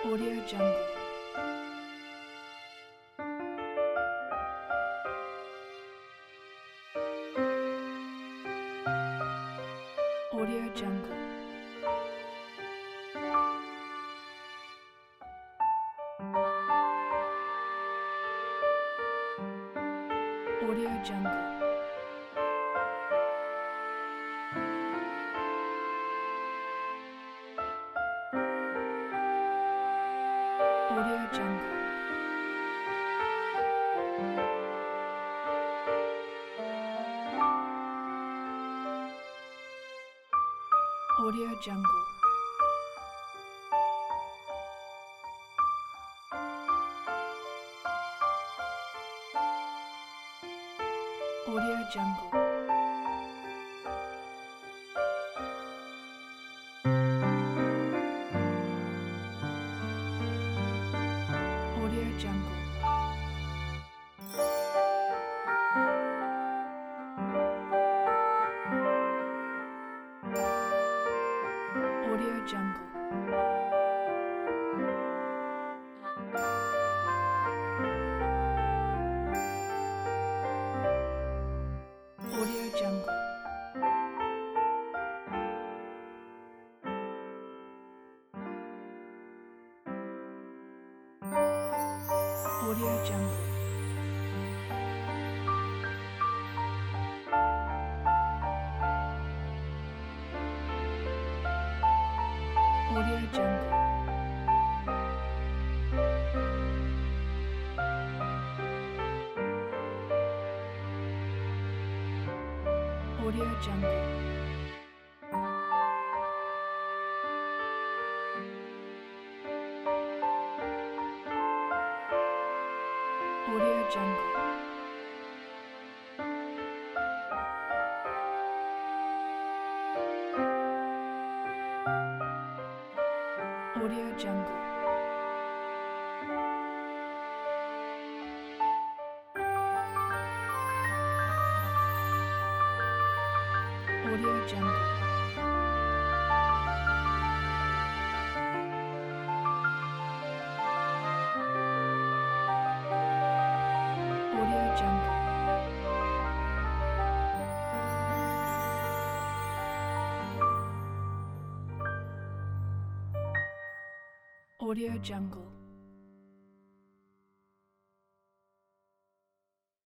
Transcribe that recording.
Audio Jungle. Audio Jungle. Audio Jungle. Audio Jungle. Audio Jungle. Audio Jungle. Audio Jungle. Audio Jungle. Audio Jungle. Audio Jungle. Audio Jungle. Audio Jungle. Audio Jungle. Audio Jungle. Audio Jungle. Audio Jungle. Audio Jungle.